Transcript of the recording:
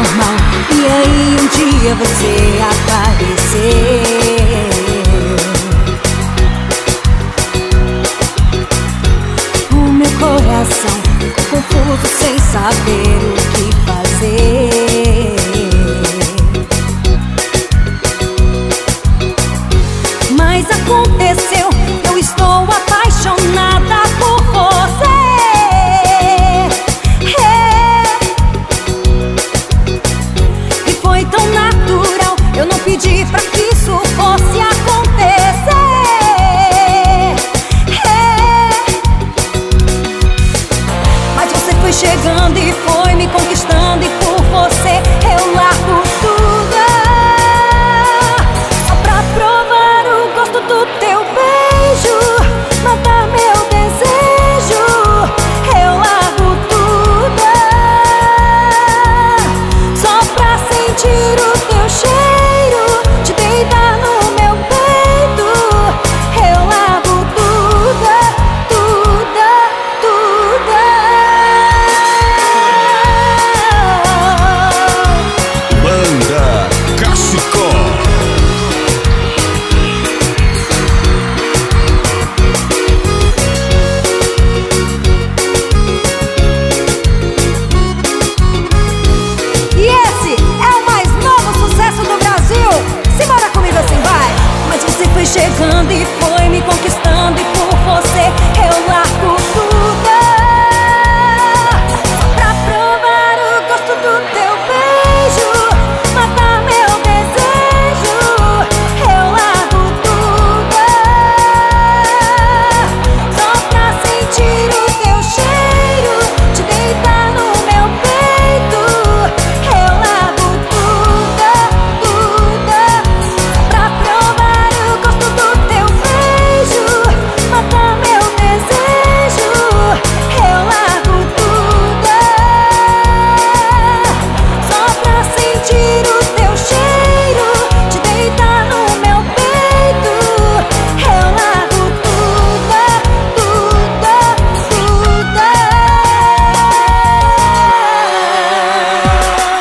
normal. E aí um dia você apareceu. O meu coração ficou confuso sem saber o que fazer. Mas aconteceu, eu estou apaixonada por você. E foi tão natural, eu não pedi pra que isso fosse acontecer. Mas você foi chegando e foi me conquistando e foi